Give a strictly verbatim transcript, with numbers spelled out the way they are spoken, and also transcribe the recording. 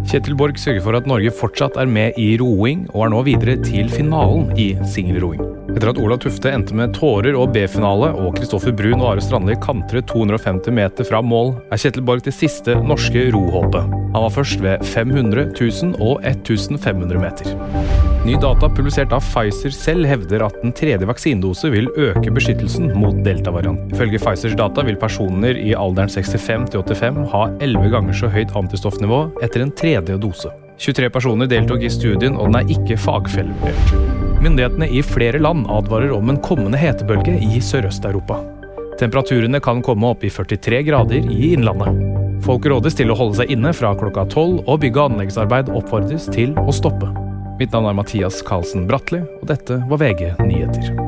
Kjetil Borg sørger for at Norge fortsatt er med i roing, og er nå videre til finalen i singelroing. Etter at Olav Tufte endte med tårer og B-finale, og Kristoffer Brun og Are Strandli kantret to hundre og femti meter fra mål, er Kjetil Borg det siste norske rohåpet. Han var først ved fem hundre, tusen og fem hundre meter. Ny data publisert av Pfizer selv hevder at den tredje vaksinedose vil øke beskyttelsen mot delta-variant. Ifølge Pfizers data vil personer i alderen sekstifem til åttifem ha elleve ganger så høyt antistoffnivå etter en tredje dose. tjuetre personer deltok i studien, og den er ikke fagfellevurdert. Myndighetene i flere land advarer om en kommende hetebølge i Sørøst-Europa. Temperaturene kan komme opp i førtitre grader i innlandet. Folk rådes til å holde seg inne fra klokka tolv, og bygge- og anleggsarbeid oppfordres til å stoppe. Mitt navn er Mathias Karlsen Bratteli, og dette var V G Nyheter.